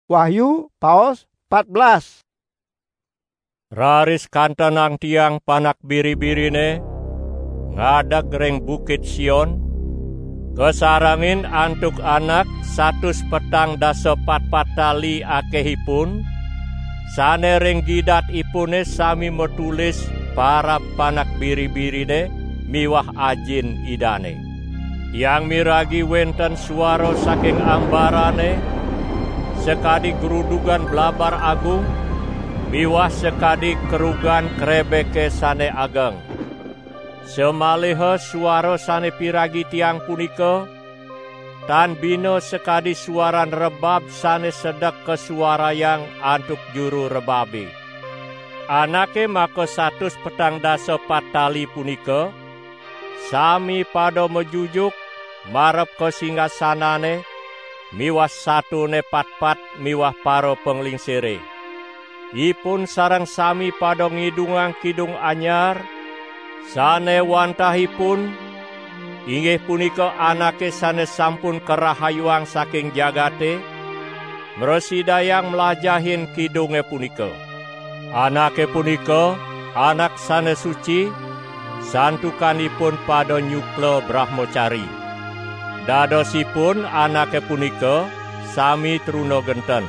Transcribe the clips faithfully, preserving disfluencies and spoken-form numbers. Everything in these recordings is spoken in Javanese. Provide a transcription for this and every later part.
Wahyu paos empat belas. Raris kantenang tiang panak biri-birine ngadeg ring bukit Sion, kesarangin antuk anak satus petang dasa patpat tali akehipun, sane ring gidat ipune sami metulis para panak biri-birine miwah ajin idane. Yang miragi wenten suara saking ambarane, sekadi gerudugan blabar agung, miwah sekadi kerugan krebeke sane ageng. Semaliha suara sane piragi tiang punika, tan bino sekadi suaran rebab sane sedek kesuarayang antuk juru rebabi. Anake maka satus petang dasa patali punika, sami pada mejujuk marep ke singgasanane, miwah satu ne pat-pat miwah paro penglingsire. Ipun sarang sami pada ngidungang kidung anyar, sane wantahipun, inggih punika anake sane sampun kerahayuang saking jagate, mresidayang melajahin kidunge punika. Anake punika, anak sane suci, santukanipun pada nyukla brahmacari. Dadosipun anake punika sami truna genten.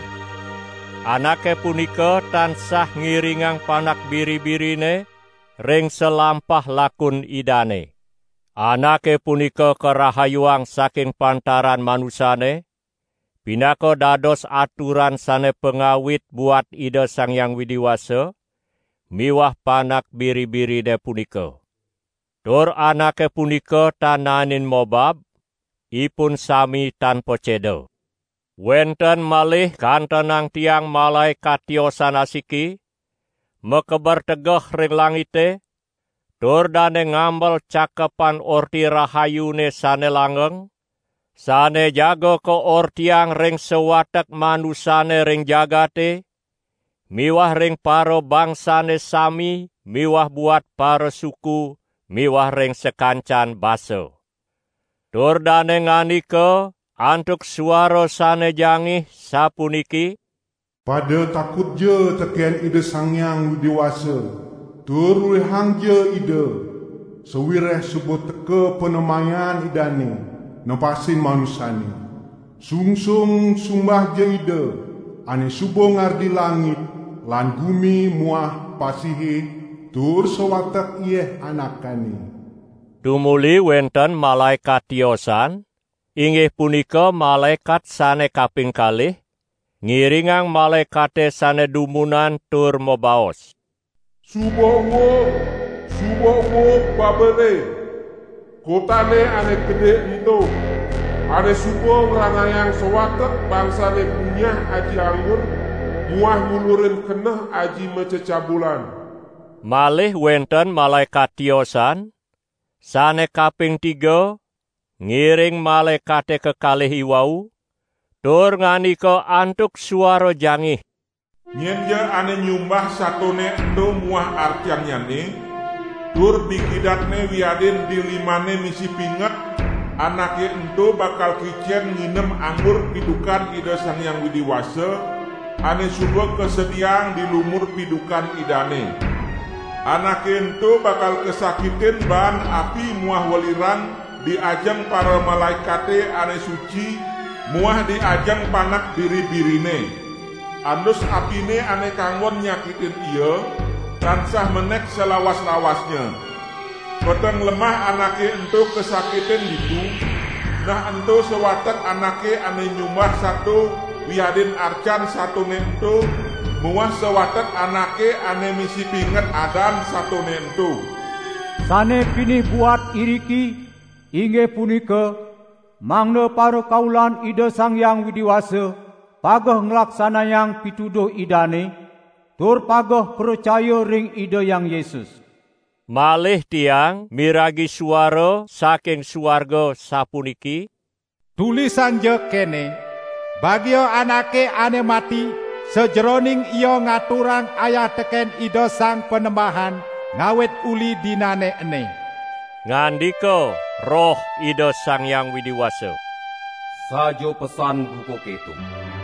Anake punika tansah ngiringang panak biri-birine ring selampah lakun idane. Anake punika kerahayuang saking pantaran manusane, pinaka dados aturan sane pengawit buat ida Sang Hyang Widiwasa, miwah panak biri-birine punika. Tur anake punika tananin mobab, ipun sami tanpa ceda. Wenten malih kantenang tiang malaikat tiosan asiki, mekebar tegeh ring langite, tur dane ngambel cakepan orti rahayune sane langgeng, sane jaga ke ortiang ring sewatek manusane ring jagate, miwah ring paro bangsane sami, miwah buat paro suku, miwah ring sekancan basa. Tur dane nganika antuk suara sane jangih sapuniki, pada takut je tekian ide Sang Hyang Widiwasa, tur rehang je ide, sewireh sebut teke penemayan idane, nepasin manusane. Sungsung sumbah je ide, ane subo ngardi langit, lan bumi muah pasihi, tur sewatek ieh anakane. Tumuli wenten malaikat tiosan, inggih punika malaikat sane kaping kalih, ngiringang malaikate sane dumunan tur mobaos. Subowo, subowo babele, kotane ane gede ento, ane subo ngrangayang sewatek bangsane punyah aji anggur, muah ngulurin keneh aji mececabulan. Malih wenten malaikat tiosan, sane kaping tiga, ngiring malaikate kekalih iwau, tur nganika antuk suara jangih. Nyenje ane nyumbah satone endo muah artian yane, tur dikidatne wiadin dilimane misi pinget, anake endo bakal kicen nginem anggur pidukan ida Sang Hyang Widiwasa, ane subuh kesediang di lumur pidukan idane. Anake endo bakal kesakitin bahan api muah waliran di ajeng para malaikate ane suci, muah di ajeng panak biri-birine. Andus apine ane kanggon nyakitin iya, tansah menek selawas-lawasnya. Peteng lemah anake ento kesakitin gitu, nah ento sewatek anake ane nyumbah satu wiadin arcan satu nento, muah sewatek anake ane misi pinget adan satu nento. Sane pini buat iriki, inggih punika, mangna para kaulan ida Sang Hyang Widiwasa, pageh nglaksanayang pituduh idane, tur pageh percaya ring ida Yang Yesus. Malih tiang miragi suara saking suarga sapuniki, tulisan je kene, bagio anake ane mati, sejeroning iyo ngaturang ayah teken ida Sang Penembahan, ngawet uli dinane ene. Ngandika roh ida Sang Hyang Widiwasa, sajo pesan buku ketu.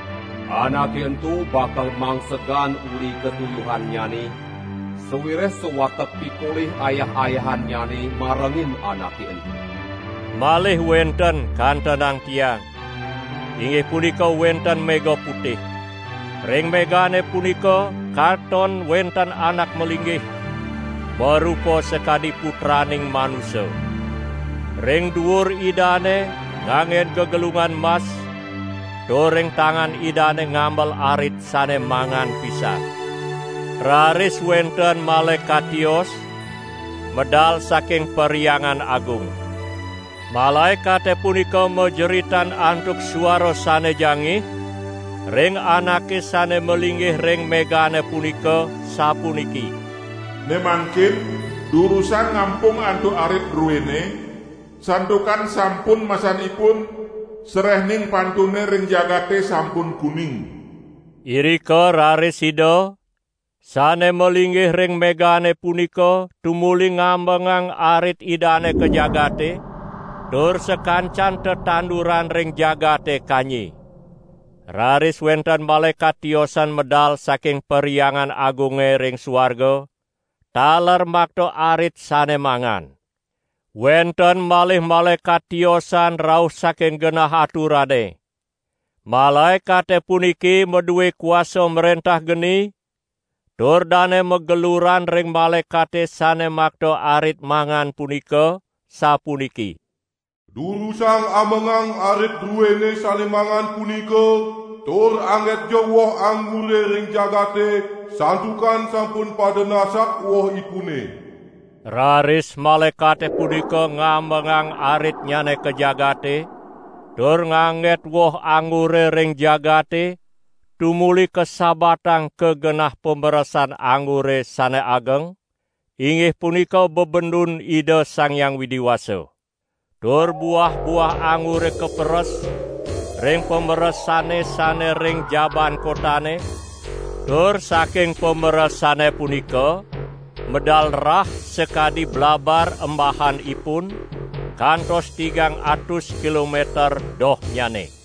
Anake entu bakal mangsegan uli ketuyuhan nyani, sewireh sewatek pikulih ayah-ayahan nyani marengin anake entu. Malih wenten kantenang tiang, inggih punika wenten mega putih. Ring megane punika katon wenten anak melinggih, berupa sekadi putraning manusia. Ring dhuwur idane ngangen gegelungan mas, doreng tangan idane ngambel arit sane mangan pisan. Raris wenten malaikatios medal saking periangan agung. Malaikate punika mejeritan antuk suara sane jangih, ring anake sane melinggih ring megane punika sapuniki. Nemangkin durusan ngampung antuk arit ruwene, santukan sampun masanipun serehning pantune ring jagate sampun kuning. Irika rarisida sane melinggih ring megane punika tumuli ngambengang arit idane ke jagate, tur sekancan tetanduran ring jagate kanyi. Raris wenten malaikat tiosan medal saking periangan agunge ring swarga, taler makto arit sane mangan. Wenten malih malaikat tiosan rauh saking genah aturane. Malaikate puniki meduwe kuasa merentah geni, tur dane megeluran ring malaikate sane makto arit mangan punika sapuniki. Durusan amengang arit ruwene sane mangan punika, tur angget jo woh anggure ring jagate, santukan sampun pada nasak woh ipune. Raris malaikate punika ngambengang arit nyane ke jagate, tur nganget woh anggure ring jagate, tumuli kesabatang kegenah pemberesan anggure sane ageng, inggih punika bebendun Ida Sang Hyang Widiwasa. Tur buah-buah anggure keperes, ring pemeresane sane ring jaban kotane, tur saking pemeresane punika, medal rah sekadi blabar embahan ipun, kantos tigang atus kilometer doh nyane.